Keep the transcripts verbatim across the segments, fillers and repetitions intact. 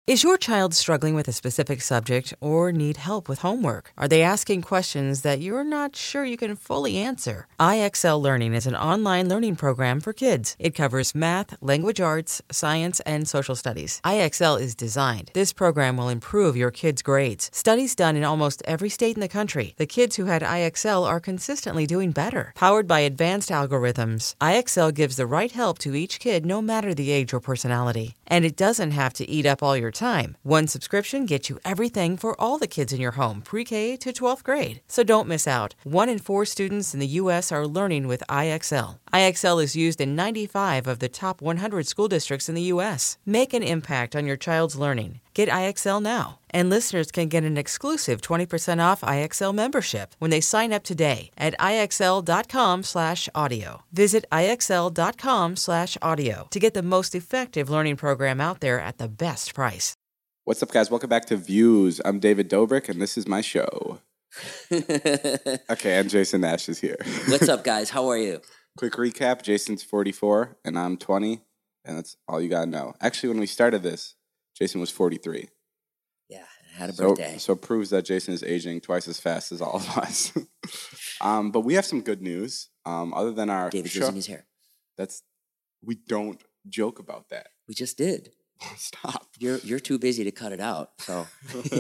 Is your child struggling with a specific subject or need help with homework? Are they asking questions that you're not sure you can fully answer? I X L Learning is an online learning program for kids. It covers math, language arts, science, and social studies. I X L is designed. This program will improve your kids' grades. Studies done in almost every state in the country. The kids who had I X L are consistently doing better. Powered by advanced algorithms, I X L gives the right help to each kid no matter the age or personality. And it doesn't have to eat up all your time. One subscription gets you everything for all the kids in your home, pre-K to twelfth grade. So don't miss out. One in four students in the U S are learning with I X L. I X L is used in ninety-five of the top one hundred school districts in the U S. Make an impact on your child's learning. Get I X L now. And listeners can get an exclusive twenty percent off I X L membership when they sign up today at IXL.com slash audio. Visit IXL.com slash audio to get the most effective learning program out there at the best price. What's up, guys? Welcome back to Views. I'm David Dobrik, and this is my show. Okay, and Jason Nash is here. What's up, guys? How are you? Quick recap. Jason's forty-four, and I'm twenty, and that's all you got to know. Actually, when we started this, Jason was forty-three. Yeah, I had a so, birthday. So it proves that Jason is aging twice as fast as all of us. um, but we have some good news. Um, other than our David's show, losing his hair. That's we don't joke about that. We just did. Stop. You're you're too busy to cut it out. So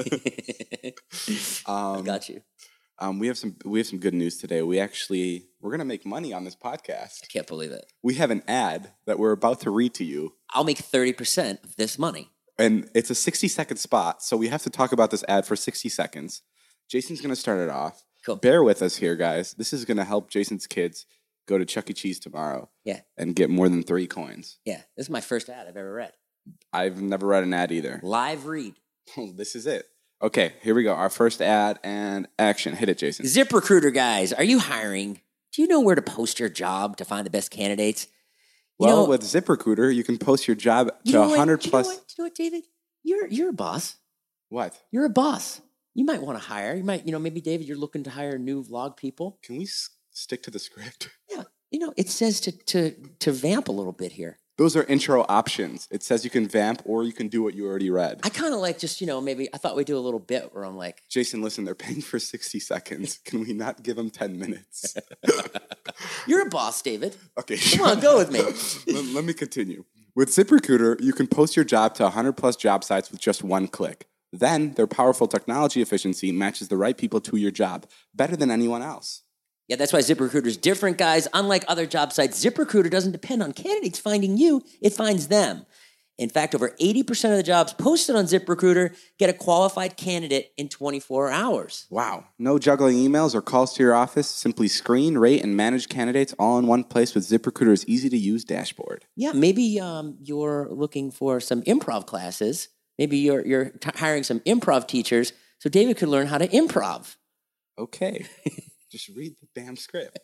um, I got you. Um, we have some we have some good news today. We actually we're gonna make money on this podcast. I can't believe it. We have an ad that we're about to read to you. I'll make thirty percent of this money. And it's a sixty second spot, so we have to talk about this ad for sixty seconds. Jason's gonna start it off. Cool. Bear with us here, guys. This is gonna help Jason's kids go to Chuck E. Cheese tomorrow. Yeah. And get more than three coins. Yeah. This is my first ad I've ever read. I've never read an ad either. Live read. Oh, this is it. Okay, here we go. Our first ad and action. Hit it, Jason. ZipRecruiter, guys. Are you hiring? Do you know where to post your job to find the best candidates? You well, know, with ZipRecruiter, you can post your job you to know one hundred what, plus. You know what, you know what, David? You're, you're a boss. What? You're a boss. You might want to hire. You might, you know, maybe, David, you're looking to hire new vlog people. Can we s- stick to the script? Yeah. You know, it says to, to, to vamp a little bit here. Those are intro options. It says you can vamp or you can do what you already read. I kind of like just, you know, maybe I thought we'd do a little bit where I'm like, Jason, listen, they're paying for sixty seconds. Can we not give them ten minutes? you're a boss, David. Okay. Come on, go with me. let, let me continue. With ZipRecruiter, you can post your job to one hundred plus job sites with just one click. Then their powerful technology efficiency matches the right people to your job better than anyone else. Yeah, that's why ZipRecruiter is different, guys. Unlike other job sites, ZipRecruiter doesn't depend on candidates finding you. It finds them. In fact, over eighty percent of the jobs posted on ZipRecruiter get a qualified candidate in twenty-four hours. Wow. No juggling emails or calls to your office. Simply screen, rate, and manage candidates all in one place with ZipRecruiter's easy-to-use dashboard. Yeah, maybe um, you're looking for some improv classes. Maybe you're, you're t- hiring some improv teachers so David could learn how to improv. Okay. Just read the damn script.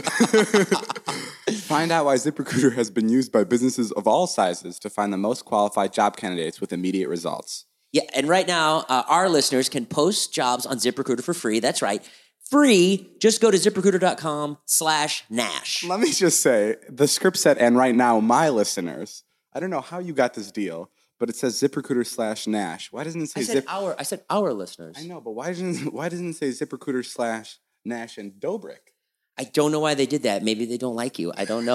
Find out why ZipRecruiter has been used by businesses of all sizes to find the most qualified job candidates with immediate results. Yeah, and right now, uh, our listeners can post jobs on ZipRecruiter for free. That's right. Free. Just go to ZipRecruiter.com slash Nash. Let me just say, the script said, and right now, my listeners, I don't know how you got this deal, but it says ZipRecruiter slash Nash. Why doesn't it say I said Zip? our. I said our listeners. I know, but why doesn't why doesn't it say ZipRecruiter slash Nash and Dobrik? I don't know why they did that. Maybe they don't like you. I don't know.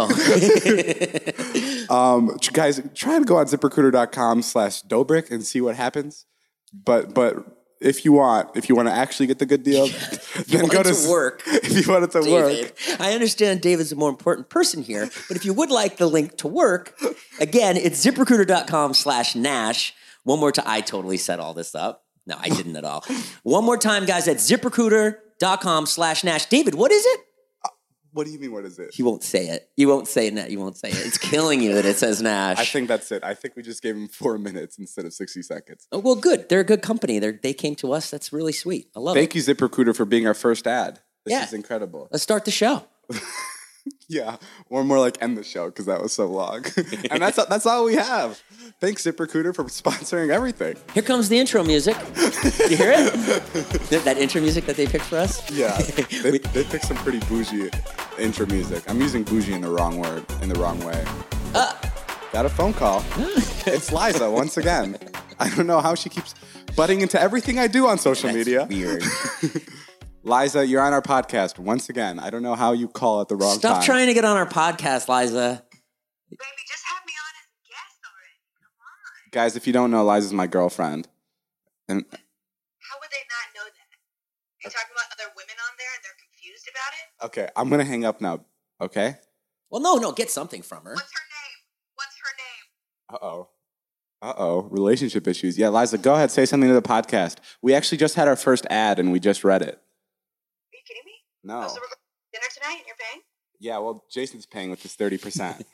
um, guys, try and go on ZipRecruiter.com slash Dobrik and see what happens. But but if you want, if you want to actually get the good deal, then go to, to work. If you want it to David, work. I understand David's a more important person here, but if you would like the link to work, again, it's ZipRecruiter.com slash Nash. One more time. I totally set all this up. No, I didn't at all. One more time, guys, at ZipRecruiter.com slash Nash. David, what is it? What do you mean, what is it? You won't say it. You won't say it. You won't say it. It's killing you that it says Nash. I think that's it. I think we just gave him four minutes instead of sixty seconds. Oh, well, good. They're a good company. They they came to us. That's really sweet. I love Thank it. you, ZipRecruiter, for being our first ad. This Yeah. is incredible. Let's start the show. Yeah, or more like end the show because that was so long. And that's that's all we have. Thanks, ZipRecruiter, for sponsoring everything. Here comes the intro music. You hear it? that, that intro music that they picked for us? Yeah, they, they picked some pretty bougie intro music. I'm using bougie in the wrong word, in the wrong way. Uh, Got a phone call. It's Liza once again. I don't know how she keeps butting into everything I do on social That's media. weird. Liza, you're on our podcast once again. I don't know how you call at the wrong Stop time. trying to get on our podcast, Liza. Baby, just have me on as a guest already. Come on. Guys, if you don't know, Liza's my girlfriend. And How would they not know that? You're talking about other women on there and they're confused about it? okay, I'm gonna hang up now. Okay. Well, no, no, get something from her. What's her name? What's her name? Uh oh. Uh oh. Relationship issues. Yeah, Liza, go ahead. Say something to the podcast. We actually just had our first ad and we just read it. Are you kidding me? No. Oh, so we're going to dinner tonight and you're paying? Yeah, well, Jason's paying with his thirty percent.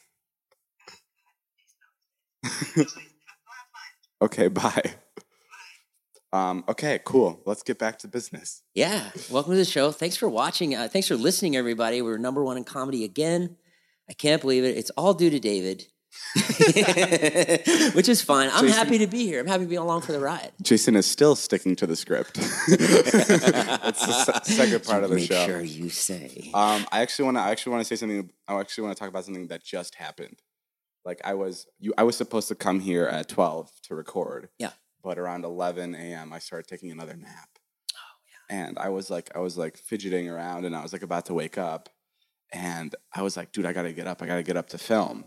Go have fun. Okay, bye. Um, okay, cool. Let's get back to business. Yeah, welcome to the show. Thanks for watching. Uh, thanks for listening, everybody. We're number one in comedy again. I can't believe it. It's all due to David, which is fine. I'm Jason- happy to be here. I'm happy to be along for the ride. Jason is still sticking to the script. It's the se- second part of the Make show. sure you say. Um, I actually want to. I actually want to say something. I actually want to talk about something that just happened. Like I was, you. I was supposed to come here at twelve to record. Yeah. But around eleven a.m., I started taking another nap. Oh yeah. And I was like, I was like fidgeting around, and I was like about to wake up, and I was like, dude, I gotta get up. I gotta get up to film.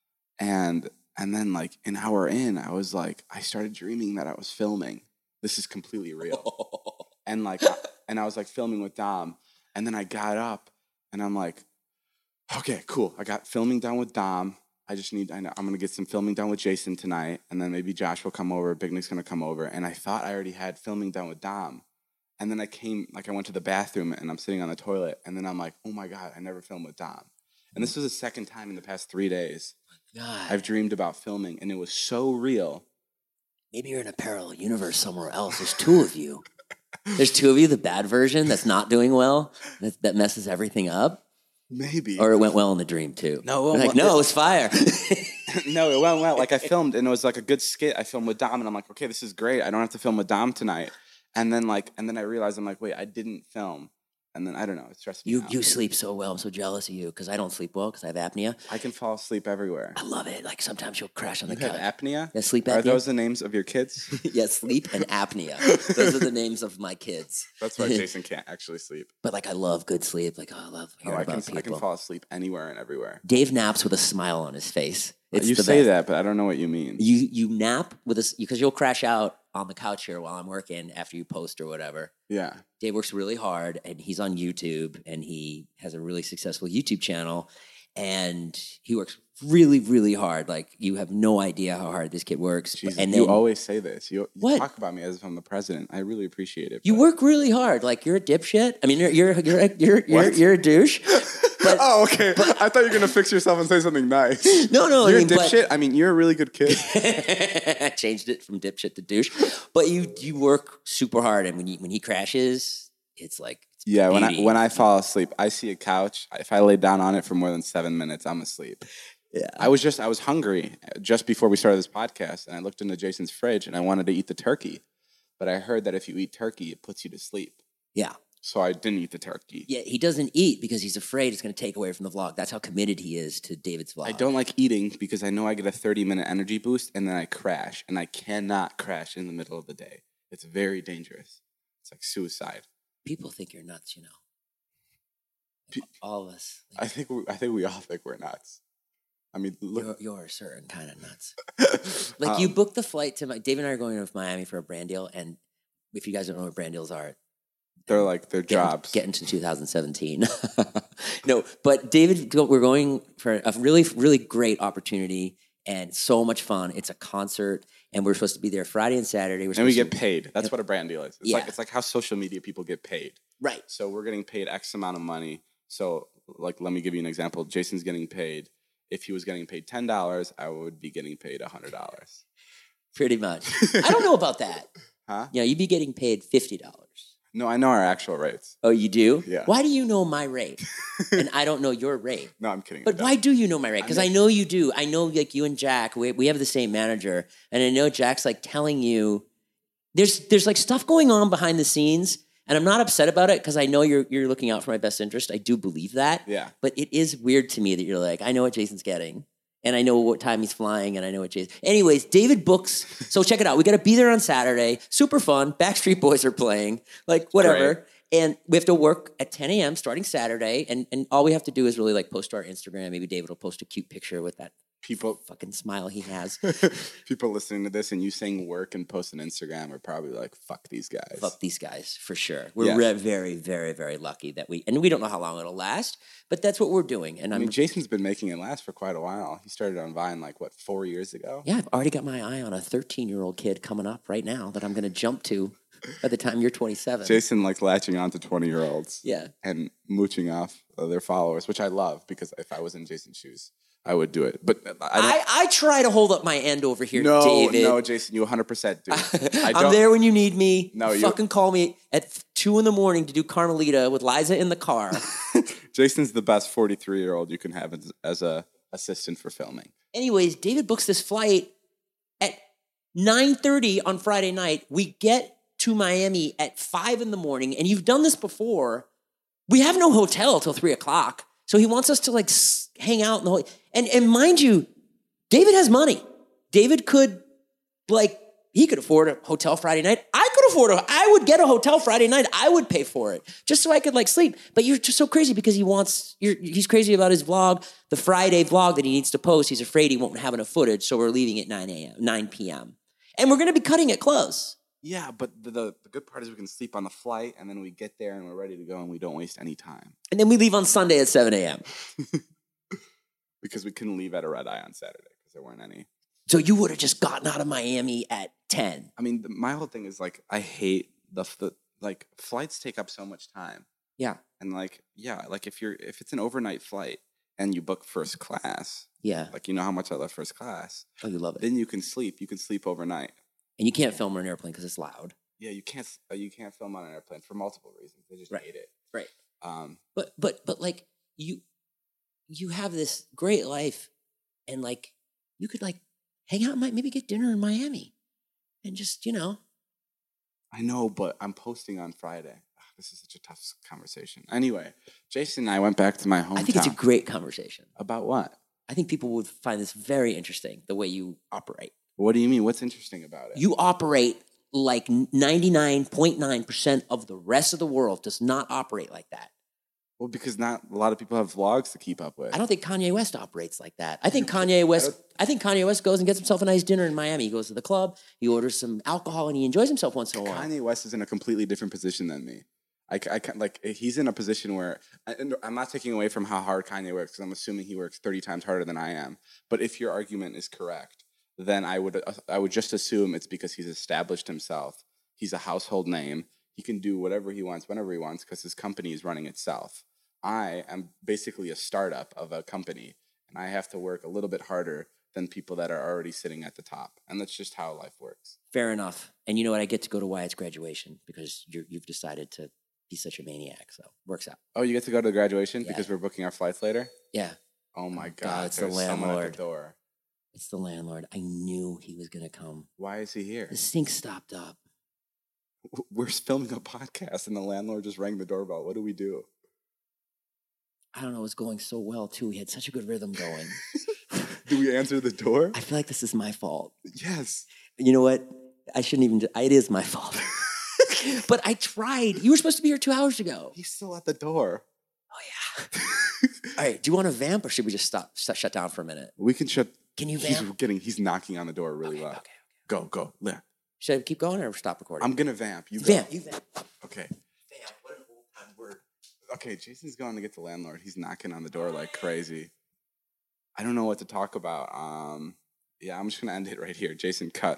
And and then like an hour in, I was like, I started dreaming that I was filming. This is completely real. And like, I, and I was like filming with Dom, and then I got up, and I'm like, okay, cool. I got filming done with Dom. I just need, I know, I'm going to get some filming done with Jason tonight, and then maybe Josh will come over, Big Nick's going to come over. And I thought I already had filming done with Dom. And then I came, like I went to the bathroom, and I'm sitting on the toilet, and then I'm like, oh my God, I never filmed with Dom. And this was the second time in the past three days God, I've dreamed about filming, and it was so real. maybe you're in a parallel universe somewhere else. There's two of you. There's two of you, the bad version that's not doing well, that, that messes everything up. Maybe. Or it went well in the dream, too. No, it You're went like, well. no, it's fire. No, it went well. Like I filmed, and it was like a good skit. I filmed with Dom, and I'm like, okay, this is great. I don't have to film with Dom tonight. And then like, and then I realized I'm like, wait, I didn't film. And then I don't know, it stressed me You out. you sleep so well. I'm so jealous of you because I don't sleep well because I have apnea. I can fall asleep everywhere. I love it. Like sometimes you'll crash on the You have couch. apnea? Yeah, sleep Are apnea. those the names of your kids? Yeah, sleep and apnea. Those are the names of my kids. That's why Jason can't actually sleep. But like I love good sleep. Like oh, I love Oh, hearing I about can, people. I can fall asleep anywhere and everywhere. Dave naps with a smile on his face. It's you the say best. that, but I don't know what you mean. You you nap with a because you'll crash out on the couch here while I'm working after you post or whatever. Yeah. Dave works really hard and he's on YouTube and he has a really successful YouTube channel and he works really, really hard. Like you have no idea how hard this kid works. Jesus, and you then always say this. You, you What? talk about me as if I'm the president. I really appreciate it. you but- work really hard. Like you're a dipshit. I mean, you're you're you're a, you're you're, What? you're a douche. But Oh, okay. I thought you were going to fix yourself and say something nice. no, no, You're I mean, a but- dipshit? I mean, you're a really good kid. I changed it from dipshit to douche. But you you work super hard, and when you when he crashes, it's like it's Yeah, when I beauty. when I fall asleep, I see a couch. If I lay down on it for more than seven minutes, I'm asleep. Yeah. I was just I was hungry just before we started this podcast, and I looked into Jason's fridge, and I wanted to eat the turkey, but I heard that if you eat turkey, it puts you to sleep. yeah. So I didn't eat the turkey. Yeah, he doesn't eat because he's afraid it's going to take away from the vlog. That's how committed he is to David's vlog. I don't like eating because I know I get a thirty minute energy boost, and then I crash, and I cannot crash in the middle of the day. It's very dangerous. It's like suicide. People think you're nuts, you know. Pe- All of us. I think we, I think we all think we're nuts. I mean, look. You're, you're a certain kind of nuts. Like you Um, booked the flight to my. Dave and I are going to Miami for a brand deal, and if you guys don't know what brand deals are, They're like their get, jobs. Get into two thousand seventeen. No, but David, we're going for a really, really great opportunity and so much fun. It's a concert, and we're supposed to be there Friday and Saturday. We're and we supposed get to- paid. That's what a brand deal is. It's Yeah. like it's like how social media people get paid. right. So we're getting paid X amount of money. So like, let me give you an example. Jason's getting paid. If he was getting paid ten dollars, I would be getting paid a hundred dollars. Pretty much. I don't know about that. Huh? Yeah, you'd be getting paid fifty dollars. No, I know our actual rates. Oh, you do? Yeah. Why do you know my rate? And I don't know your rate. No, I'm kidding. I But don't. why do you know my rate? Because I I'm- know you do. I know like you and Jack, we, we have the same manager. And I know Jack's like telling you there's there's like stuff going on behind the scenes. And I'm not upset about it because I know you're you're looking out for my best interest. I do believe that. Yeah. But it is weird to me that you're like, I know what Jason's getting. And I know what time he's flying, and I know what Jason. Anyways, David books. So check it out. We got to be there on Saturday. Super fun. Backstreet Boys are playing. Like whatever. Great. And we have to work at ten a.m. starting Saturday. And and all we have to do is really like post to our Instagram. Maybe David will post a cute picture with that People, fucking smile he has. people listening to this and you saying work and post on Instagram are probably like, fuck these guys. Fuck these guys for sure. We're Yeah. re- very, very, very lucky that we, and we don't know how long it'll last, but that's what we're doing. And I I'm, mean, Jason's been making it last for quite a while. He started on Vine like, what, four years ago? yeah, I've already got my eye on a thirteen-year-old kid coming up right now that I'm going to jump to by the time you're twenty-seven. Jason likes latching on to twenty-year-olds. Yeah. And mooching off of their followers, which I love because if I was in Jason's shoes, I would do it. But I don't. I, I try to hold up my end over here, no, David. no, Jason, you one hundred percent do. I I'm there when you need me. No, you- fucking call me at two in the morning to do Carmelita with Liza in the car. Jason's the best forty-three-year-old you can have as, as a assistant for filming. Anyways, David books this flight at nine thirty on Friday night. We get to Miami at five in the morning, and you've done this before. We have no hotel till three o'clock, so he wants us to like s- hang out in the whole. And and mind you, David has money. David could like he could afford a hotel Friday night. I could afford a. I would get a hotel Friday night. I would pay for it just so I could like sleep. But you're just so crazy because he wants. You're, he's crazy about his vlog, the Friday vlog that he needs to post. He's afraid he won't have enough footage, so we're leaving at nine a.m. nine p.m. and we're going to be cutting it close. Yeah, but the, the the good part is we can sleep on the flight, and then we get there and we're ready to go, and we don't waste any time And then we leave on Sunday at seven a.m. because we couldn't leave at a red eye on Saturday because there weren't any. So you would have just gotten out of Miami at ten. I mean, the, my whole thing is like I hate the the like flights take up so much time, Yeah. and like yeah, like if you're if it's an overnight flight and you book first class, Yeah. like you know how much I love first class, Oh, you love it. then you can sleep. You can sleep overnight. And you can't film on an airplane because it's loud. Yeah, you can't uh, you can't film on an airplane for multiple reasons. They just Right. hate it. Right. Um, But but but like you you have this great life and like you could like hang out and might maybe get dinner in Miami and just, you know. I know, but I'm posting on Friday. Ugh, this is such a tough s- conversation. Anyway, Jason and I went back to my hometown. I think it's a great conversation. About what? I think people would find this very interesting, the way you operate. What do you mean? What's interesting about it? You operate like ninety-nine point nine percent of the rest of the world does not operate like that. Well, because not a lot of people have vlogs to keep up with. I don't think Kanye West operates like that. I think Kanye West I think Kanye West goes and gets himself a nice dinner in Miami. He goes to the club, he orders some alcohol, and he enjoys himself once in a while. Kanye West is in a completely different position than me. I, ca- I ca- like he's in a position where I, and I'm not taking away from how hard Kanye works because I'm assuming he works thirty times harder than I am. But if your argument is correct, then I would uh, I would just assume it's because he's established himself. He's a household name. He can do whatever he wants whenever he wants because his company is running itself. I am basically a startup of a company, and I have to work a little bit harder than people that are already sitting at the top. And that's just how life works. Fair enough. And you know what? I get to go to Wyatt's graduation because you're, you've decided to be such a maniac. So works out. Oh, you get to go to the graduation Yeah. because we're booking our flights later? Yeah. Oh my God, God, it's the there's someone at landlord. the door. It's the landlord. I knew he was going to come. Why is he here? The sink stopped up. W- We're filming a podcast and the landlord just rang the doorbell. What do we do? I don't know. It was going so well, too. We had such a good rhythm going. Do we answer the door? I feel like this is my fault. Yes. You know what? I shouldn't even. do- It is my fault. But I tried. You were supposed to be here two hours ago. He's still at the door. Oh, yeah. All right. Do you want to vamp or should we just stop, stop shut down for a minute? We can shut. Can you He's vamp? getting. He's knocking on the door really Okay, loud. okay. Go, go. Yeah. Should I keep going or stop recording? I'm gonna vamp. You go. Vamp. You vamp. Okay. Vamp. What an old time word. Okay. Jason's going to get the landlord. He's knocking on the door like crazy. I don't know what to talk about. Um. Yeah, I'm just gonna end it right here. Jason, cut.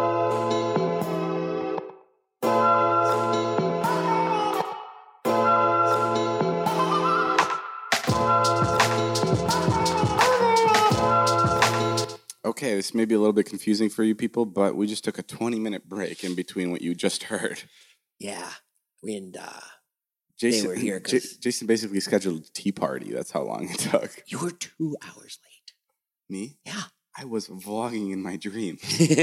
Okay, this may be a little bit confusing for you people, but we just took a twenty minute break in between what you just heard. Yeah. And uh, Jason, were here J- 'cause- Jason basically scheduled a tea party. That's how long it took. you were two hours late. Me? Yeah. I was vlogging in my dream.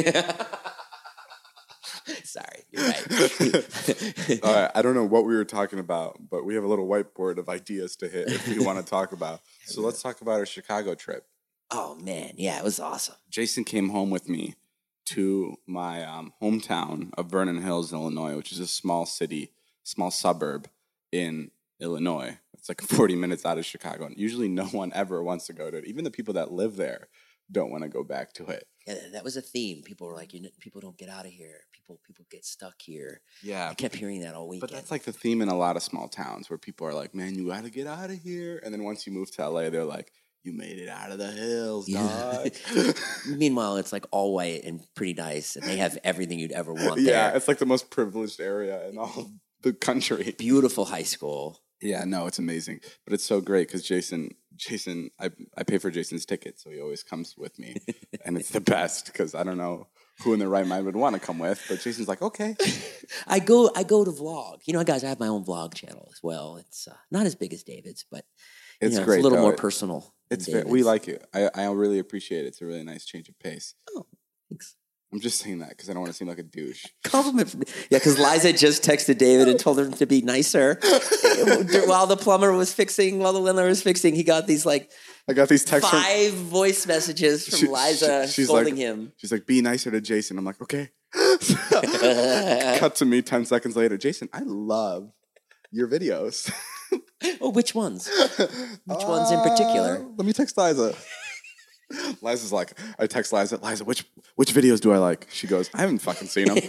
Sorry. You're right. All right, I don't know what we were talking about, but we have a little whiteboard of ideas to hit if we want to talk about. So let's talk about our Chicago trip. Oh, man. Yeah, it was awesome. Jason came home with me to my um, hometown of Vernon Hills, Illinois, which is a small city, small suburb in Illinois. It's like forty minutes out of Chicago. And usually no one ever wants to go to it. Even the people that live there don't want to go back to it. Yeah, that was a theme. People were like, you know, people don't get out of here. People people get stuck here. Yeah. I kept hearing that all weekend. But that's like the theme in a lot of small towns where people are like, man, you got to get out of here. And then once you move to L A, they're like, you made it out of the hills, dog. Yeah. Meanwhile, it's like all white and pretty nice, and they have everything you'd ever want Yeah, there. it's like the most privileged area in all of the country. Beautiful high school. Yeah, no, it's amazing. But it's so great because Jason, Jason, I, I pay for Jason's ticket, so he always comes with me. And it's the best because I don't know who in their right mind would want to come with, but Jason's like, okay. I go I go to vlog. You know, guys, I have my own vlog channel as well. It's uh, not as big as David's, but you It's know, great. it's a little though. more It- personal. than It's very, we David's. like it. I, I really appreciate it. It's a really nice change of pace. Oh, thanks. I'm just saying that because I don't want to seem like a douche. Compliment. From, yeah, because Liza just texted David and told him to be nicer. While the plumber was fixing, while the landlord was fixing, he got these like I got these texts from five voice messages from She- Liza she- she's scolding like- him. She's like, be nicer to Jason. I'm like, okay. Cut to me ten seconds later. Jason, I love your videos. Oh, which ones? Which ones in particular? Uh, let me text Liza. Liza's like, I text Liza, Liza, which which videos do I like? She goes, I haven't fucking seen them.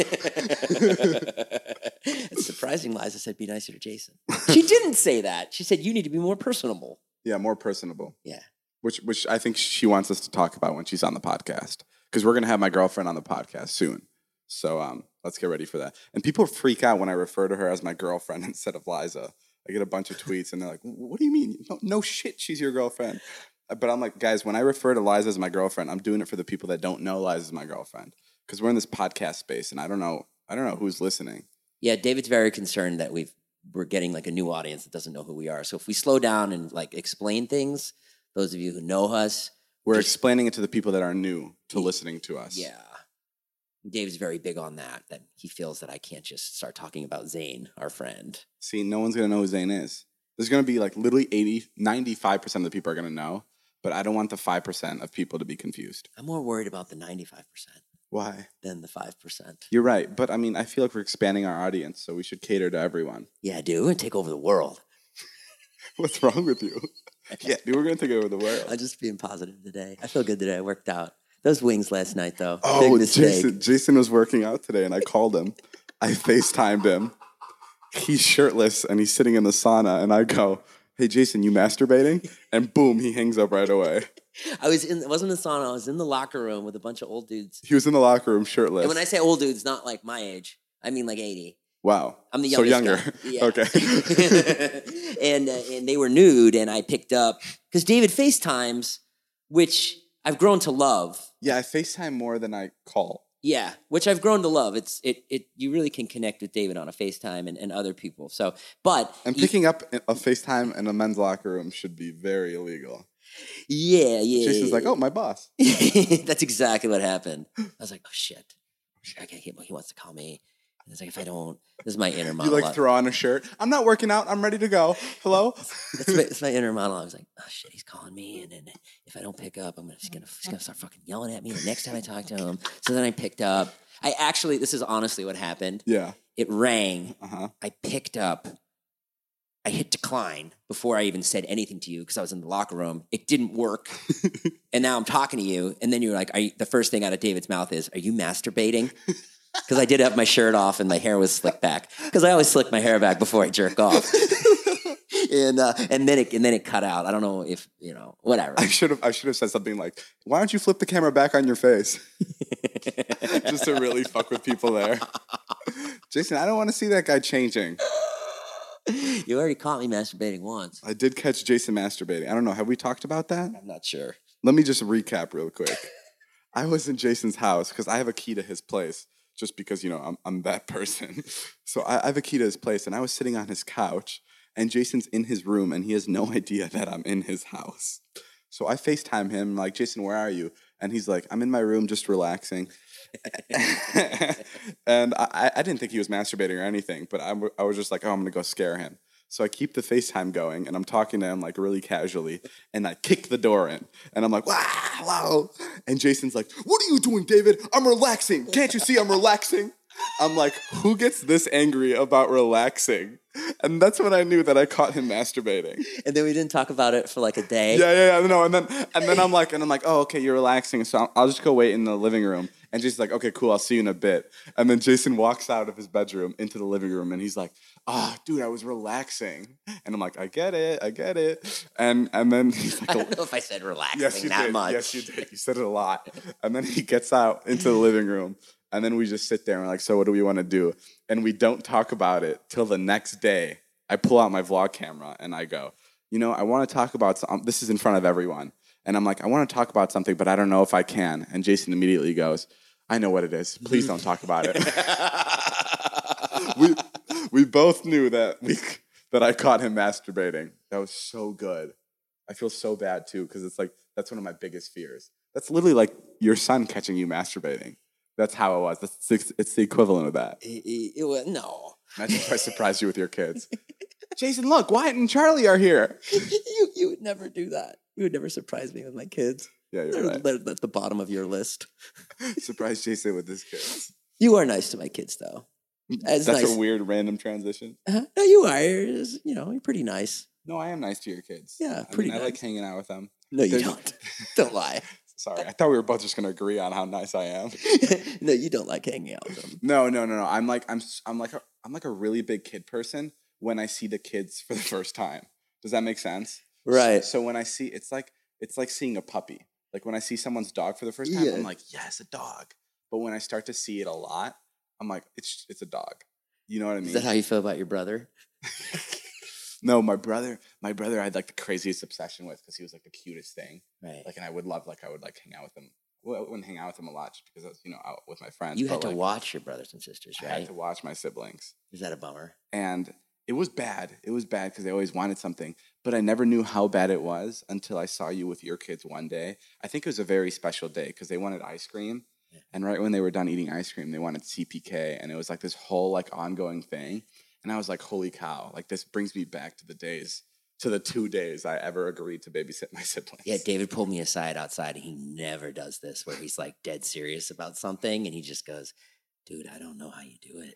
It's surprising Liza said be nicer to Jason. She didn't say that. She said you need to be more personable. Yeah, more personable. Yeah. Which which I think she wants us to talk about when she's on the podcast. Because we're gonna have my girlfriend on the podcast soon. So um, let's get ready for that. And people freak out when I refer to her as my girlfriend instead of Liza. I get a bunch of tweets and they're like, what do you mean? No, no shit, she's your girlfriend. But I'm like, guys, when I refer to Liza as my girlfriend, I'm doing it for the people that don't know Liza as my girlfriend. Because we're in this podcast space and I don't know, I don't know who's listening. Yeah, David's very concerned that we've we're getting like a new audience that doesn't know who we are. So if we slow down and like explain things, those of you who know us, We're just- explaining it to the people that are new to listening to us. yeah. Dave's very big on that, that he feels that I can't just start talking about Zane, our friend. See, no one's going to know who Zane is. There's going to be like literally eighty, ninety-five percent of the people are going to know, but I don't want the five percent of people to be confused. I'm more worried about the ninety-five percent Why? than the five percent. You're right. But I mean, I feel like we're expanding our audience, so we should cater to everyone. Yeah, dude, we're going to take over the world. What's wrong with you? Yeah, dude, we're going to take over the world. I'm just being positive today. I feel good today. I worked out. Those wings last night, though. Oh, Big mistake. Jason, Jason was working out today, and I called him. I FaceTimed him. He's shirtless, and he's sitting in the sauna, and I go, hey, Jason, you masturbating? And boom, he hangs up right away. I was in, it wasn't in the sauna. I was in the locker room with a bunch of old dudes. He was in the locker room shirtless. And when I say old dudes, not like my age. I mean like eighty. Wow. I'm the So youngest younger. guy. Yeah. Okay. and uh, and they were nude, and I picked up because David FaceTimes, which I've grown to love. Yeah, I FaceTime more than I call. Yeah, which I've grown to love. It's it it you really can connect with David on a FaceTime and, and other people. So, but And you- picking up a FaceTime in a men's locker room should be very illegal. yeah, yeah. Jason's like, oh, my boss. That's exactly what happened. I was like, oh shit, okay, he, he wants to call me. And it's like, if I don't, this is my inner You monologue. like throw on a shirt. I'm not working out. I'm ready to go. Hello? That's my, that's my inner monologue. I was like, oh shit, he's calling me, and then if I don't pick up, I'm gonna, he's gonna he's gonna start fucking yelling at me the next time I talk to him. So then I picked up. I actually, this is honestly what happened. Yeah. It rang. Uh-huh. I picked up. I hit decline before I even said anything to you because I was in the locker room. It didn't work, and now I'm talking to you, and then you're like, are you, the first thing out of David's mouth is, "Are you masturbating?" Because I did have my shirt off and my hair was slicked back. Because I always slick my hair back before I jerk off. and uh, and then it and then it cut out. I don't know if you know whatever. I should have I should have said something like, why don't you flip the camera back on your face? Just to really fuck with people there. Jason, I don't want to see that guy changing. You already caught me masturbating once. I did catch Jason masturbating. I don't know. Have we talked about that? I'm not sure. Let me just recap real quick. I was in Jason's house because I have a key to his place. Just because, you know, I'm I'm that person. So I, I have a key to his place, and I was sitting on his couch, and Jason's in his room, and he has no idea that I'm in his house. So I FaceTime him, like, Jason, where are you? And he's like, I'm in my room just relaxing. And I, I didn't think he was masturbating or anything, but I, w- I was just like, oh, I'm going to go scare him. So I keep the FaceTime going, and I'm talking to him like really casually, and I kick the door in, and I'm like, wow, hello. And Jason's like, what are you doing, David? I'm relaxing. Can't you see I'm relaxing? I'm like, who gets this angry about relaxing? And that's when I knew that I caught him masturbating. And then we didn't talk about it for like a day. Yeah, yeah, yeah. No, and then and then I'm like, and I'm like, oh, okay, you're relaxing. So I'll, I'll just go wait in the living room. And Jason's like, okay, cool, I'll see you in a bit. And then Jason walks out of his bedroom into the living room, and he's like, oh, dude, I was relaxing. And I'm like, I get it, I get it. And and then he's like, I don't know if I said relaxing yes, you that did. much. Yes, you did. You said it a lot. And then he gets out into the living room. And then we just sit there and we're like, so what do we want to do? And we don't talk about it till the next day. I pull out my vlog camera and I go, you know, I want to talk about some, this is in front of everyone. And I'm like, I want to talk about something, but I don't know if I can. And Jason immediately goes, I know what it is. Please don't talk about it. we we both knew that we that I caught him masturbating. That was so good. I feel so bad too, because it's like, that's one of my biggest fears. That's literally like your son catching you masturbating. That's how it was. That's, it's the equivalent of that. It, it, it was, no. Imagine if I surprised you with your kids. Jason, look, Wyatt and Charlie are here. you, you would never do that. You would never surprise me with my kids. Yeah, you're They're, right. they're at the bottom of your list. Surprise Jason with his kids. You are nice to my kids, though. As That's nice. a weird random transition. Uh-huh. No, you are. You're, you know, you're pretty nice. No, I am nice to your kids. Yeah, I pretty mean, I nice. like hanging out with them. No, you They're- don't. Don't lie. Sorry, I thought we were both just going to agree on how nice I am. No, you don't like hanging out with them. No, no, no, no. I'm like I'm s- I'm like a, I'm like a really big kid person when I see the kids for the first time. Does that make sense? Right. So, so when I see it's like it's like seeing a puppy. Like when I see someone's dog for the first time, Yeah. I'm like, yes, a dog. But when I start to see it a lot, I'm like, it's it's a dog. You know what I mean? Is that how you feel about your brother? No, my brother, my brother, I had like the craziest obsession with because he was like the cutest thing. Right. Like, and I would love, like, I would like hang out with him. Well, I wouldn't hang out with him a lot just because I was, you know, out with my friends. You but, had to like, watch your brothers and sisters, I right? had to watch my siblings, Is that a bummer? and it was bad. It was bad because they always wanted something, but I never knew how bad it was until I saw you with your kids one day. I think it was a very special day because they wanted ice cream, Yeah. and right when they were done eating ice cream, they wanted C P K, and it was like this whole like ongoing thing. And I was like, holy cow, like this brings me back to the days, to the two days I ever agreed to babysit my siblings. Yeah, David pulled me aside outside, and he never does this, where he's like dead serious about something, and he just goes, dude, I don't know how you do it.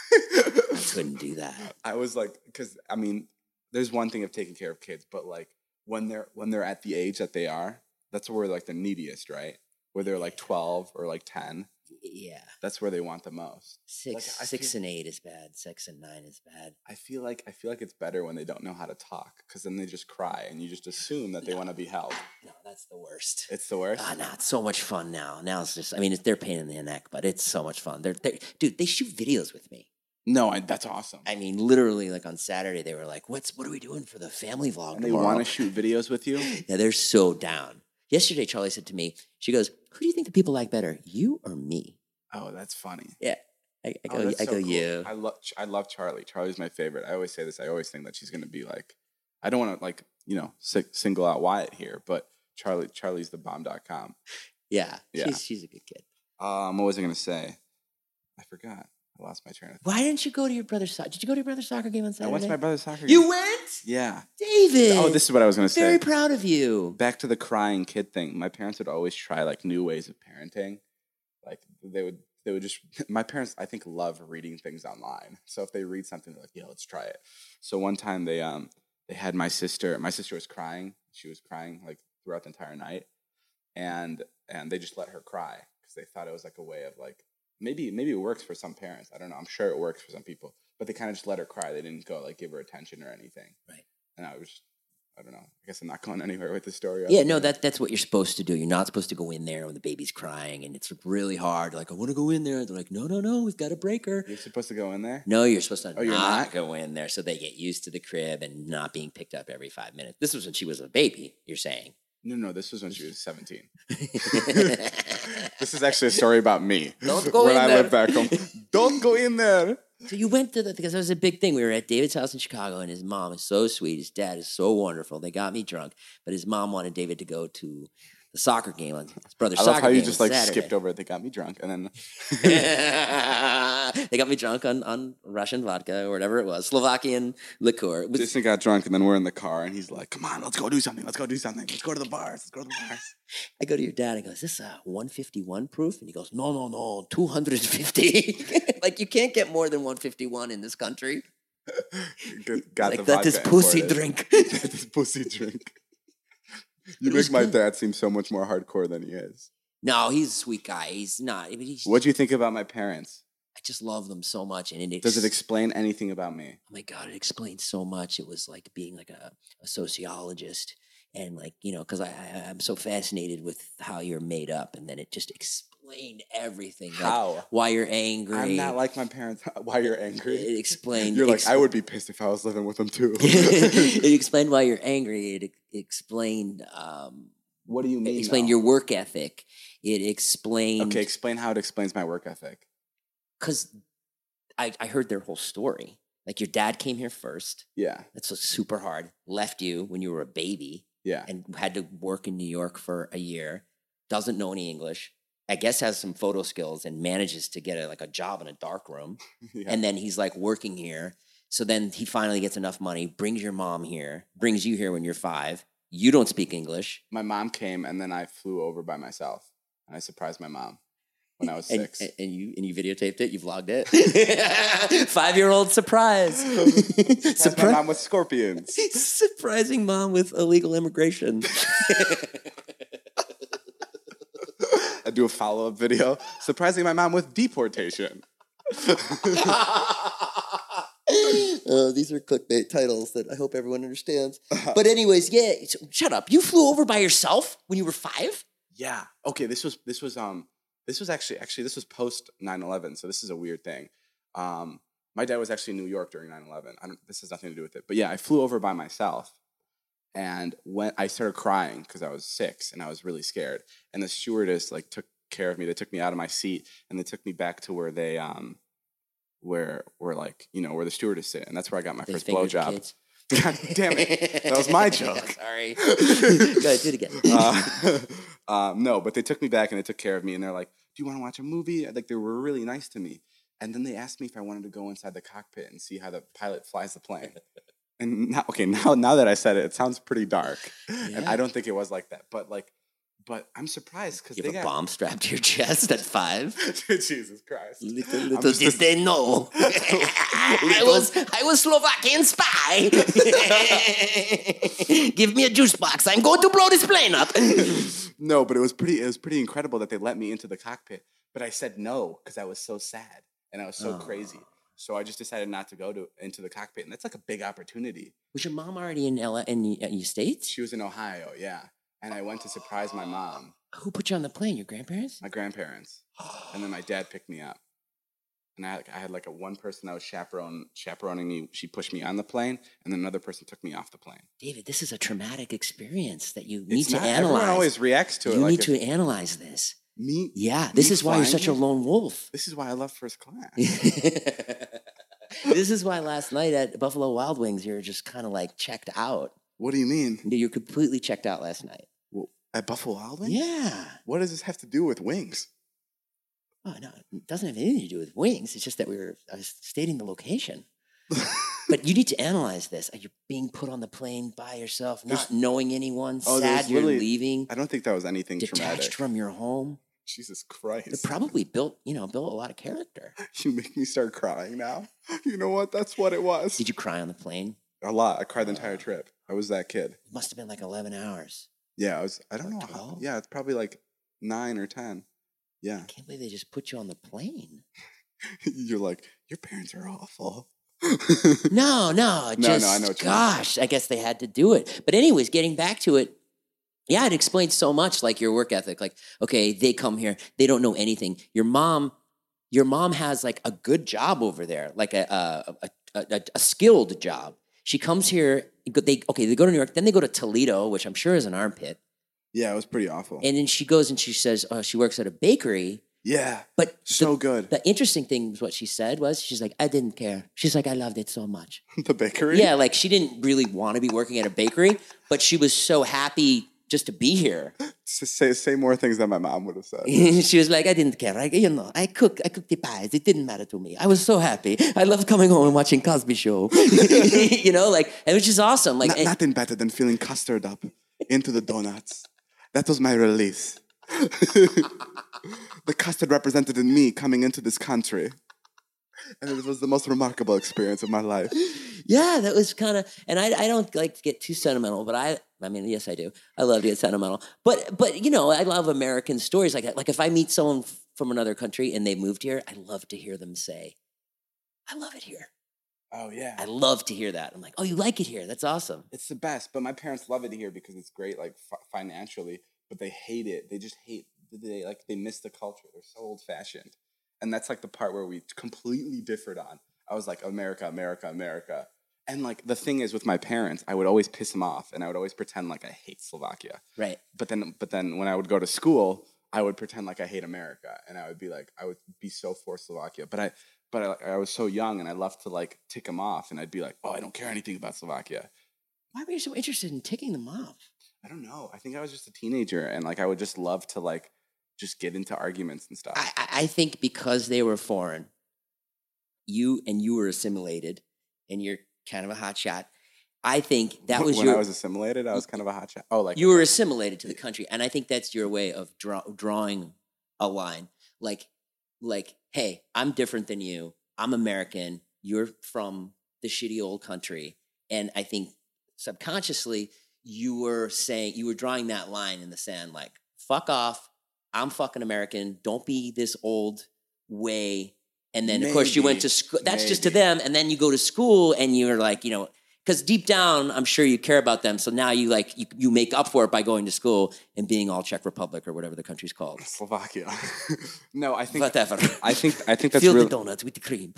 I couldn't do that. I was like, because I mean, there's one thing of taking care of kids, but like when they're when they're at the age that they are, that's where like the neediest, right? Where they're like twelve or like ten, Yeah. that's where they want the most. Six Like, I six feel- and eight is bad. Six and nine is bad. I feel like I feel like it's better when they don't know how to talk, because then they just cry and you just assume that they No. want to be held. No, that's the worst. It's the worst. Ah, no, it's so much fun now. Now it's just, I mean, it's, they're pain in the neck, but it's so much fun. They're, they're, dude, they shoot videos with me. No, I, that's awesome. I mean, literally, like on Saturday, they were like, "What's what are we doing for the family vlog And they tomorrow?" want to shoot videos with you. Yeah, they're so down. Yesterday, Charlie said to me, she goes, "Who do you think the people like better, you or me?" Oh, that's funny. Yeah, I, I Oh, go, that's I so go, cool. you. I love I love Charlie. Charlie's my favorite. I always say this. I always think that she's gonna be like. I don't want to like you know si- single out Wyatt here, but Charlie Charlie's the bomb dot com. Yeah, Yeah. she's she's a good kid. Um, what was I gonna say? I forgot. I lost my train of thought. Why didn't you go to your brother's soccer? Did you go to your brother's soccer game on I Saturday? went to my brother's soccer game. You went, Yeah. David. Oh, this is what I was gonna say. very proud of you. Back to the crying kid thing. My parents would always try like new ways of parenting. Like they would they would just my parents I think love reading things online. So if they read something they're like, yeah, let's try it. So one time they um they had my sister my sister was crying. She was crying like throughout the entire night. And and they just let her cry because they thought it was like a way of like maybe maybe it works for some parents. I don't know. I'm sure it works for some people. But they kind of just let her cry. They didn't go like give her attention or anything. Right. And I was just I don't know. I guess I'm not going anywhere with the story. Yeah, no, that that's what you're supposed to do. You're not supposed to go in there when the baby's crying, and it's really hard. Like, I want to go in there. They're like, no, no, no, we've got to break her. You're supposed to go in there? No, you're supposed to Oh, you're not, not? go in there, so they get used to the crib and not being picked up every five minutes. This was when she was a baby. You're saying? No, no, this was when she was seventeen. This is actually a story about me. Don't go when in I there. lived back home. Don't go in there. So you went to the, because that was a big thing. We were at David's house in Chicago, and his mom is so sweet. His dad is so wonderful. They got me drunk, but his mom wanted David to go to the soccer game on his brother's I soccer love how you game just on like Saturday. skipped over it. They got me drunk, and then They got me drunk on, on Russian vodka or whatever it was, Slovakian liqueur. It was- Jason got drunk, and then we're in the car, and he's like, "Come on, let's go do something. Let's go do something. Let's go to the bars. Let's go to the bars." I go to your dad. I go, "Is this a one fifty-one proof?" And he goes, "No, no, no, two hundred fifty." Like you can't get more than one fifty-one in this country. Got- Got Like the that is vodka pussy imported. drink. That is pussy drink. You It was make my good. dad seem so much more hardcore than he is. No, he's a sweet guy. He's not. I mean, he's, What do you think about my parents? I just love them so much, and it Does it ex- explain anything about me? oh my god, it explains so much. It was like being like a, a sociologist, and like you know, because I, I I'm so fascinated with how you're made up, and then it just explained everything. Like How? why you're angry. I'm not like my parents. Why you're angry? It explained. You're like, ex- I would be pissed if I was living with them too. it explained why you're angry. It, ex- explained. Um, What do you mean? it explained though? your work ethic. It explained. Okay, explain how it explains my work ethic. Because I, I heard their whole story. Like your dad came here first. Yeah, That's so super hard. Left you when you were a baby yeah. and had to work in New York for a year. Doesn't know any English. I guess has some photo skills and manages to get a, like a job in a dark room. yeah. And then he's like working here. So then he finally gets enough money, brings your mom here, brings you here when you're five. You don't speak English. My mom came, and then I flew over by myself, and I surprised my mom when I was And, six. and, and you and you videotaped it, you vlogged it. Five year old surprise. Surprised my Surpri- mom with scorpions. Surprising mom with illegal immigration. I do a follow up video, surprising my mom with deportation. Uh, these are clickbait titles that I hope everyone understands. But anyways, yeah. So, shut up. You flew over by yourself when you were five? Yeah. Okay. This was this was um this was actually actually this was post nine eleven. So this is a weird thing. Um, my dad was actually in New York during nine eleven. I don't. This has nothing to do with it. But yeah, I flew over by myself, and when I started crying because I was six and I was really scared. And the stewardess like took care of me. They took me out of my seat and they took me back to where they um where where like you know where the stewardess sit, and that's where I got my They first fingered your blowjob. kids? God damn it! That was my joke. Sorry. Go ahead, do it again. uh, um, no, but they took me back and they took care of me, and they're like, "Do you want to watch a movie?" Like they were really nice to me, and then they asked me if I wanted to go inside the cockpit and see how the pilot flies the plane. And now, okay, now now that I said it, it sounds pretty dark, and Yeah. I don't think it was like that. But like, but I'm surprised because You they have a got bomb strapped to your chest at five? Jesus Christ. Little, I'm little just did a- they know. I was I was Slovakian spy. Give me a juice box. I'm going to blow this plane up. No, but it was pretty. It was pretty incredible that they let me into the cockpit. But I said no because I was so sad and I was so crazy. So I just decided not to go to into the cockpit, and that's like a big opportunity. Was your mom already in L A, in the in the States? She was in Ohio, yeah, and I went to surprise my mom, Who put you on the plane? Your grandparents? my grandparents, and then my dad picked me up. And I, I had like a one person that was chaperone, chaperoning me. She pushed me on the plane, and then another person took me off the plane. David, this is a traumatic experience that you need It's to not, analyze. Everyone always reacts to it. you like need if- to analyze this. me. Yeah, this me is why you're such a flying? lone wolf. This is why I love first class. This is why last night at Buffalo Wild Wings you were just kind of like checked out. What do you mean? You're completely checked out last night. Well, at Buffalo Wild Wings? Yeah. What does this have to do with wings? Oh no, it doesn't have anything to do with wings. It's just that we were I was stating the location. But you need to analyze this. Are you being put on the plane by yourself, not There's- knowing anyone, Oh, there's sad you're literally- leaving, I don't think that was anything detached traumatic. from your home? Jesus It Christ. probably built, you know, built a lot of character. You make me start crying now. You know what? That's what it was. Did you cry on the plane? A lot. I cried the entire trip. I was that kid. It must have been like eleven hours. Yeah, I was. I don't Or know. How, twelve? yeah, it's probably like nine or ten. Yeah. I can't believe they just put you on the plane. You're like, your parents are awful. No, no, No, no, just I know what you mean. gosh, I guess they had to do it. But anyways, getting back to it, yeah, it explains so much, like your work ethic. Like, okay, they come here, they don't know anything. Your mom, your mom has like a good job over there, like a a, a, a, a skilled job. She comes here. They okay, they go to New York, then they go to Toledo, which I'm sure is an armpit. Yeah, it was pretty awful. And then she goes and she says uh, she works at a bakery. yeah, But so the, good. the interesting thing was what she said was she's like, I didn't care. She's like, I loved it so much. The bakery? Yeah, like she didn't really want to be working at a bakery, but she was so happy just to be here. Say say more things than my mom would have said. She was like, I didn't care. I, you know, I cook, I cooked the pies. It didn't matter to me. I was so happy. I loved coming home and watching Cosby Show. You know, like, it was just awesome. Like, Not, and, nothing better than feeling custard up into the donuts. That was my release. The custard represented in me coming into this country. And it was the most remarkable experience of my life. yeah, that was kind of, and I, I don't like to get too sentimental, but I, I mean, yes, I do. I love to get sentimental, but, but you know, I love American stories like that. Like if I meet someone from another country and they moved here, I love to hear them say, "I love it here." Oh yeah, I love to hear that. I'm like, "Oh, you like it here? That's awesome." it's the best. But my parents love it here because it's great, like f- financially. But they hate it. They just hate. They like they miss the culture. They're so old fashioned, and that's like the part where we completely differed on. I was like, America, America, America. And like the thing is with my parents, I would always piss them off and I would always pretend like I hate Slovakia. Right. But then but then when I would go to school, I would pretend like I hate America and I would be like I would be so for Slovakia. But I but I, I was so young and I loved to like tick them off and I'd be like, "Oh, I don't care anything about Slovakia." Why were you so interested in ticking them off? I don't know. I think I was just a teenager and like I would just love to like just get into arguments and stuff. I, I I think because they were foreign, you and you were assimilated, and you're kind of a hot shot. I think that was when your. I was assimilated, I was kind of a hot shot. Oh, like you were assimilated to the country, and I think that's your way of draw, drawing a line. Like, like, hey, I'm different than you. I'm American. You're from the shitty old country, and I think subconsciously you were saying you were drawing that line in the sand. Like, fuck off. I'm fucking American. Don't be this old way. And then, of course, you went to school. That's just to them. And then you go to school and you're like, you know, because deep down, I'm sure you care about them. So now you like, you, you make up for it by going to school and being all Czech Republic or whatever the country's called. Slovakia. No, I think, Whatever. I think, I think that's Fill real. the donuts with the cream.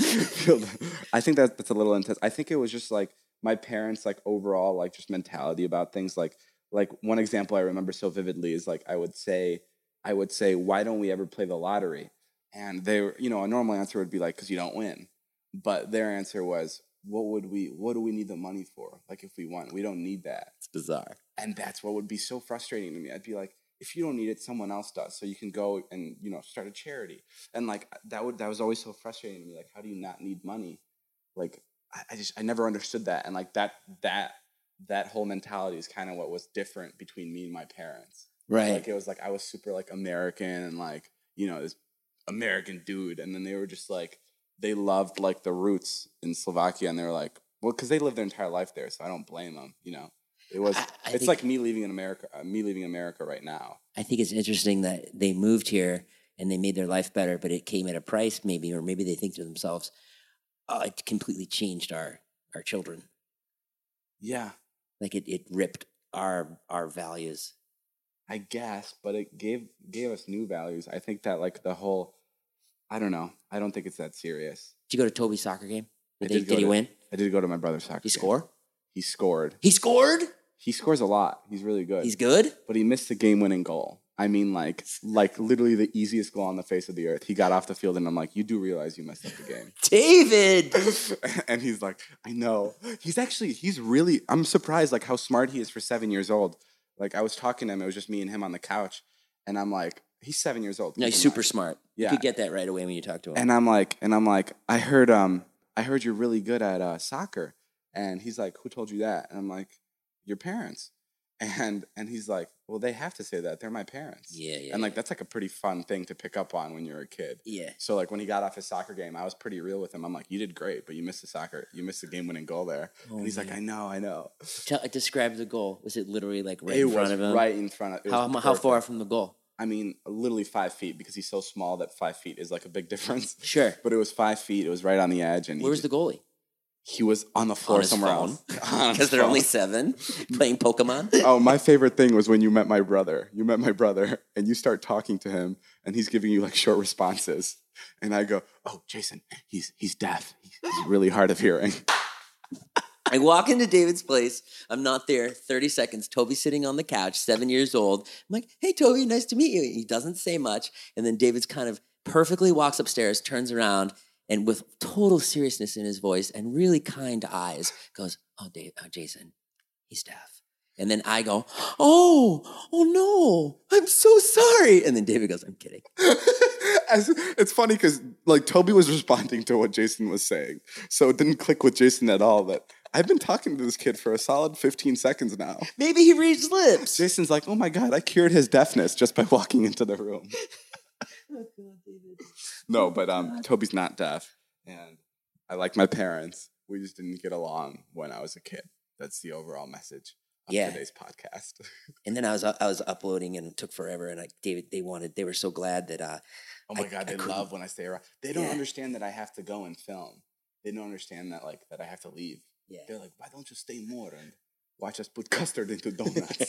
I think that that's a little intense. I think it was just like my parents, like overall, like just mentality about things. Like, like one example I remember so vividly is like, I would say, I would say, why don't we ever play the lottery? And they were, you know, a normal answer would be like, because you don't win. But their answer was, what would we, what do we need the money for? Like, if we won, we don't need that. It's bizarre. And that's what would be so frustrating to me. I'd be like, if you don't need it, someone else does. So you can go and, you know, start a charity. And like, that would, that was always so frustrating to me. Like, how do you not need money? Like, I, I just, I never understood that. And like that, that, that whole mentality is kind of what was different between me and my parents. Right. Like, it was like, I was super like American and like, you know, this American dude, and then they were just like they loved like the roots in Slovakia, and they were like, well, because they lived their entire life there, so I don't blame them. You know, it was I, I it's think, like me leaving in America, uh, me leaving America right now. I think it's interesting that they moved here and they made their life better, but it came at a price, maybe, or maybe they think to themselves, "Oh, it completely changed our our children." Yeah, Like it, it ripped our our values. I guess, but it gave gave us new values. I think that like the whole, I don't know. I don't think it's that serious. Did you go to Toby's soccer game? Did, I they, did, did, go he to, win? I did go to my brother's soccer. He game. score? He scored. He scored? He scores a lot. He's really good. He's good? But he missed the game-winning goal. I mean, like, like literally the easiest goal on the face of the earth. He got off the field, and I'm like, you do realize you messed up the game. David! And he's like, I know. He's actually, he's really, I'm surprised, like, how smart he is for seven years old. Like, I was talking to him. It was just me and him on the couch. And I'm like, he's seven years old. No, he's super smart. Yeah. You could get that right away when you talk to him. And I'm like, and I'm like, I heard, um, I heard you're really good at uh, soccer. And he's like, who told you that? And I'm like, your parents. And and he's like, well, they have to say that. They're my parents. Yeah, yeah. And like, yeah. that's like a pretty fun thing to pick up on when you're a kid. Yeah. So like when he got off his soccer game, I was pretty real with him. I'm like, you did great, but you missed the soccer. You missed the game-winning goal there. Oh, and he's man. like, I know, I know. Tell, describe the goal. Was it literally like right It in front was of him? right in front of it. How, was how far perfect. from the goal? I mean, literally five feet because he's so small that five feet is like a big difference. Sure. But it was five feet. It was right on the edge. And Where was he, the goalie? he was on the floor On his somewhere phone? else. On his Because they're phone. only seven playing Pokemon. Oh, my favorite thing was when you met my brother. You met my brother, and you start talking to him, and he's giving you like short responses. And I go, "Oh, Jason, he's he's deaf. He's, he's really hard of hearing." I walk into David's place. I'm not there. thirty seconds. Toby's sitting on the couch, seven years old. I'm like, hey, Toby, nice to meet you. He doesn't say much. And then David's kind of perfectly walks upstairs, turns around, and with total seriousness in his voice and really kind eyes, goes, oh, Dave, oh Jason, he's deaf. And then I go, oh, oh no, I'm so sorry. And then David goes, I'm kidding. As, it's funny because like Toby was responding to what Jason was saying. So it didn't click with Jason at all that I've been talking to this kid for a solid fifteen seconds now. Maybe he reads lips. Jason's like, oh my God, I cured his deafness just by walking into the room. Oh God, David. No, but um, Toby's not deaf. And I like my parents. We just didn't get along when I was a kid. That's the overall message of Yeah. today's podcast. And then I was I was uploading and it took forever. And like David, they wanted, they were so glad that uh, Oh my I- God, I they couldn't- love when I stay around. They don't Yeah. understand that I have to go and film. They don't understand that like that I have to leave. yeah. They're like, why don't you stay more and watch us put custard into donuts?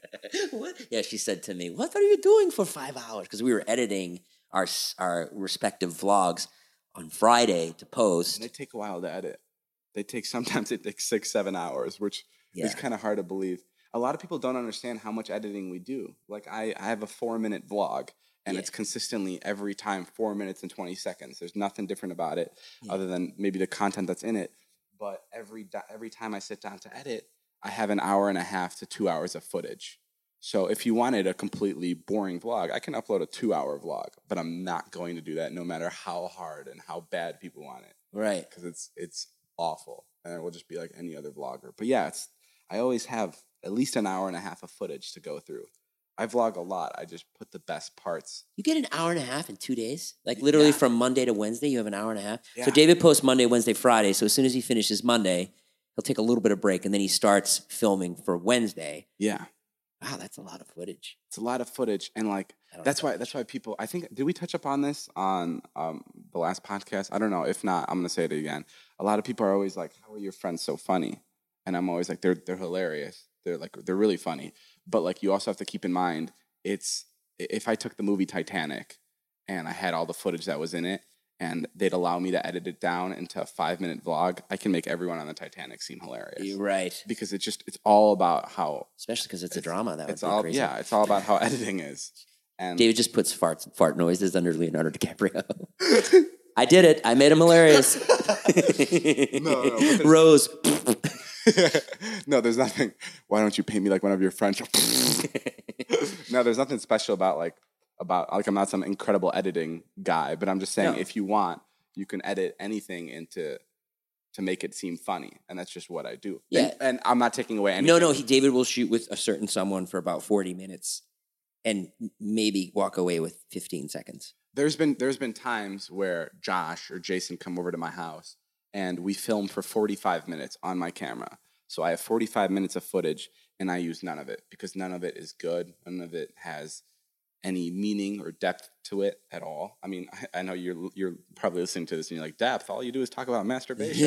What? Yeah, she said to me, "What are you doing for five hours?" Because we were editing our s- our respective vlogs on Friday to post. And they take a while to edit. They take sometimes it takes six, seven hours, which Yeah. is kind of hard to believe. A lot of people don't understand how much editing we do. Like I, I have a four minute vlog and Yeah. it's consistently every time four minutes and twenty seconds. There's nothing different about it Yeah. other than maybe the content that's in it. But every di- every time I sit down to edit, I have an hour and a half to two hours of footage. So if you wanted a completely boring vlog, I can upload a two hour vlog, but I'm not going to do that no matter how hard and how bad people want it. Right. Because it's it's awful, and it will just be like any other vlogger. But yeah, it's I always have at least an hour and a half of footage to go through. I vlog a lot. I just put the best parts. You get an hour and a half in two days? Like literally Yeah. from Monday to Wednesday, you have an hour and a half? So Yeah. David posts Monday, Wednesday, Friday. So as soon as he finishes Monday, he'll take a little bit of break and then he starts filming for Wednesday. Yeah, Wow, that's a lot of footage. it's a lot of footage, and like I don't that's know. why that's why people. I think did we touch upon this on um, the last podcast? I don't know. If not, I'm gonna say it again. A lot of people are always like, "How are your friends so funny?" And I'm always like, "They're they're hilarious. They're like they're really funny." But like you also have to keep in mind, it's if I took the movie Titanic and I had all the footage that was in it, and they'd allow me to edit it down into a five minute vlog, I can make everyone on the Titanic seem hilarious. You're right. Because it's just it's all about how Especially because it's a drama. That would it's be all crazy. yeah, it's all about how editing is. And David just puts farts, fart noises under Leonardo DiCaprio. I did it. I made him hilarious. No, no, but there's- Rose. no, there's nothing. Why don't you paint me like one of your friends? No, there's nothing special about like about like I'm not some incredible editing guy, but I'm just saying No. if you want, you can edit anything into to make it seem funny, and that's just what I do. Yeah. and, and I'm not taking away anything. No, no. He, David will shoot with a certain someone for about forty minutes and maybe walk away with fifteen seconds. There's been there's been times where Josh or Jason come over to my house and we film for forty-five minutes on my camera. So I have forty-five minutes of footage and I use none of it because none of it is good. None of it has any meaning or depth to it at all. I mean, I, I know you're you're probably listening to this and you're like, depth, all you do is talk about masturbation.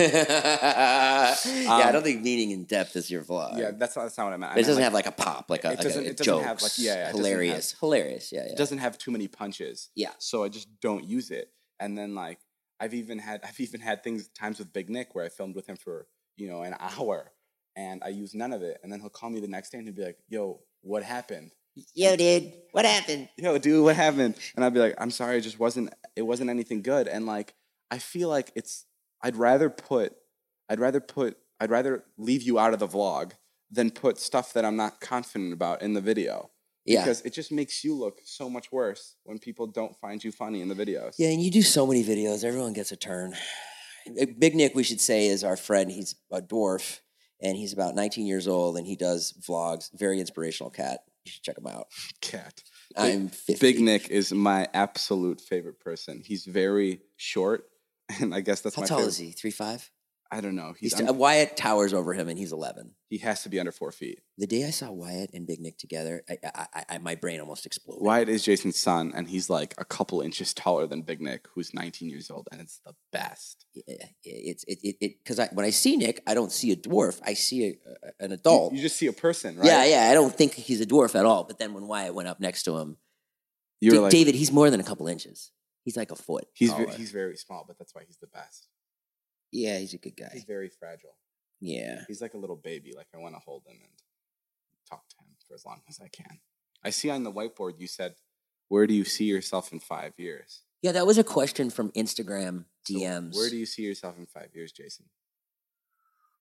yeah, I Um, don't think meaning in depth is your vlog. yeah, that's not, that's not what I meant. I But it meant, doesn't like, have like a pop, like a, it like doesn't- a, it doesn't jokes, have, like- yeah, yeah, it doesn't hilarious, have- hilarious. Yeah, yeah. It doesn't have too many punches. Yeah. So I just don't use it. And then like I've even had I've even had things times with Big Nick where I filmed with him for, you know, an hour and I use none of it. And then he'll call me the next day and he'll be like, yo, what happened? Yo, dude, what happened? Yo, dude, what happened? And I'd be like, I'm sorry, it just wasn't it wasn't anything good. And like I feel like it's I'd rather put I'd rather put I'd rather leave you out of the vlog than put stuff that I'm not confident about in the video. Yeah. Because it just makes you look so much worse when people don't find you funny in the videos. Yeah, and you do so many videos. Everyone gets a turn. Big Nick, we should say, is our friend. He's a dwarf, and he's about nineteen years old, and he does vlogs. Very inspirational cat. You should check him out. Cat. I'm fifty. Big Nick is my absolute favorite person. He's very short, and I guess that's How my tall favorite. is he? Three five. I don't know. He's He's t- un- Wyatt towers over him, and he's eleven. he has to be under four feet. The day I saw Wyatt and Big Nick together, I, I, I, I, my brain almost exploded. Wyatt is Jason's son, and he's like a couple inches taller than Big Nick, who's nineteen years old, and it's the best. Yeah, It's it it it because I, when I see Nick, I don't see a dwarf. I see a, a, an You, adult. you just see a person, right? Yeah, yeah. I don't think he's a dwarf at all. But then when Wyatt went up next to him, You're Da- like, David, he's more than a couple inches. He's like a foot. he's taller. ve- he's very small, but that's why he's the best. yeah, he's a good He's guy. very fragile. Yeah. He's like a little baby. Like I want to hold him and talk to him for as long as I can. I see on the whiteboard you said, "Where do you see yourself in five years?" Yeah, that was a question from Instagram So D Ms. where do you see yourself in five years, Jason?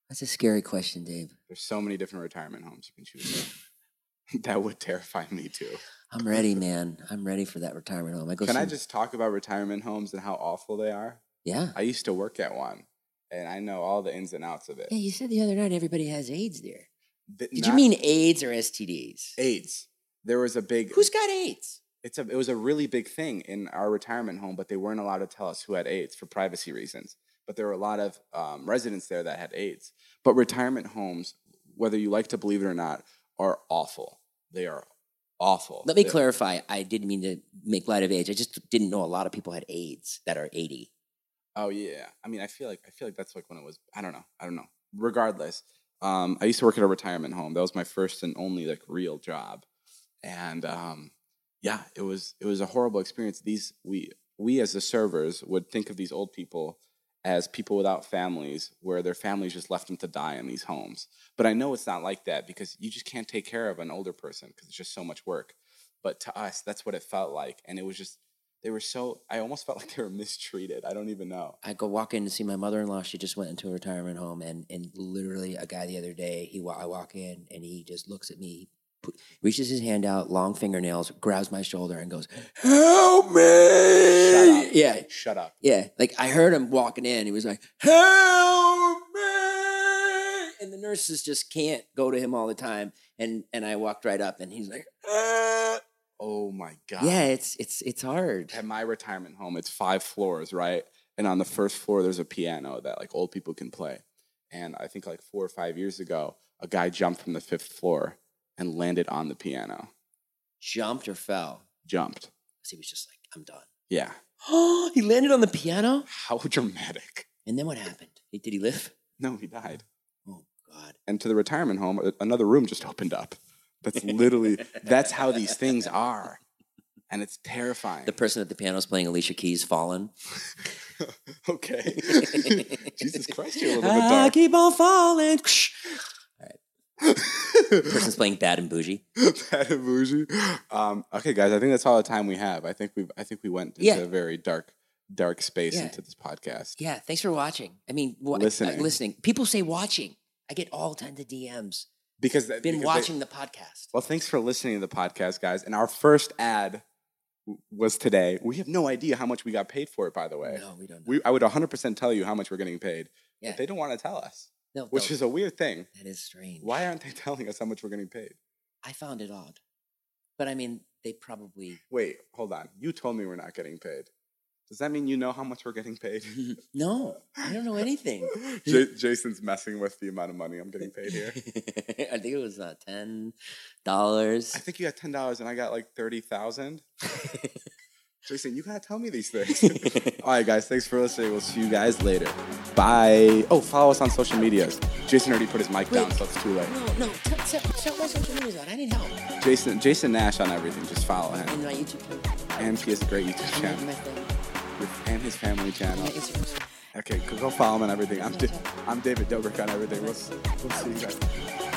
That's a scary question, Dave. There's so many different retirement homes you can choose from. That would terrify me too. I'm ready, man. I'm ready for that retirement home. I go Can see- I just talk about retirement homes and how awful they are? Yeah. I used to work at one, and I know all the ins and outs of it. Yeah, you said the other night everybody has AIDS there. Th- Did not- you mean AIDS or S T Ds? AIDS? There was a big. Who's got AIDS? It's a. It was a really big thing in our retirement home, but they weren't allowed to tell us who had AIDS for privacy reasons. But there were a lot of um, residents there that had AIDS. But retirement homes, whether you like to believe it or not, are awful. They are awful. Let me They- clarify. I didn't mean to make light of AIDS. I just didn't know a lot of people had AIDS that are eighty. Oh yeah. I mean, I feel like I feel like that's like when it was. I don't know. I don't know. Regardless, um, I used to work at a retirement home. That was my first and only like real job, and um, yeah, it was it was a horrible experience. These we we as the servers would think of these old people as people without families, where their families just left them to die in these homes. But I know it's not like that because you just can't take care of an older person because it's just so much work. But to us, that's what it felt like, and it was just. They were so, I almost felt like they were mistreated. I don't even know. I go walk in to see my mother-in-law. She just went into a retirement home, and and literally a guy the other day, he wa- I walk in and he just looks at me, put, reaches his hand out, long fingernails, grabs my shoulder and goes, "Help me!" Shut up. Yeah, Shut up. yeah. Like I heard him walking in. He was like, "Help me!" And the nurses just can't go to him all the time. And and I walked right up, and he's like, "Ah." Oh my God. Yeah, it's it's it's hard. At my retirement home, it's five floors, right? And on the first floor, there's a piano that like old people can play. And I think like four or five years ago, a guy jumped from the fifth floor and landed on the piano. Jumped or fell? Jumped. He was just like, "I'm done." Yeah. Oh, he landed on the piano? How dramatic. And then what happened? He- Did he live? No, he died. Oh, God. And to the retirement home, a- another room just opened up. That's literally, that's how these things are. And it's terrifying. The person at the piano is playing Alicia Keys' Fallen. Okay. Jesus Christ, you're a little bit I dark. keep on falling. All right. Person's playing Bad and Bougie. Bad and bougie. Um, okay, guys, I think that's all the time we have. I think we I think we went into Yeah. a very dark, dark space Yeah. into this podcast. Yeah, thanks for watching. I mean, wa- Listening. uh, listening. People say watching. I get all kinds of D Ms. Because that- Been because watching they- the podcast. well, thanks for listening to the podcast, guys. And our first ad w- was today. We have no idea how much we got paid for it, by the way. No, we don't know. We I would one hundred percent tell you how much we're getting paid. Yeah. But they don't want to tell us, no, which no, is a weird thing. that is strange. Why aren't they telling us how much we're getting paid? I found it odd. But I mean, they probably... Wait, hold on. You told me we're not getting paid. Does that mean you know how much we're getting paid? No, I don't know anything. J- Jason's messing with the amount of money I'm getting paid here. I think it was uh, ten dollars. I think you got ten dollars and I got like thirty thousand. Jason, you gotta tell me these things. All right, guys, thanks for listening. We'll see you guys later. Bye. Oh, follow us on social medias. Jason already put his mic down, Wait. so it's too late. No, no, tell, tell, tell my social media out. I need help. Jason, Jason Nash on everything. Just follow him. And my YouTube channel. And he has a great YouTube And my, channel my thing. and his family channel. My Instagram. Okay, go go follow him on everything. I'm, Da- I'm David Dobrik on everything. We'll, we'll see you guys.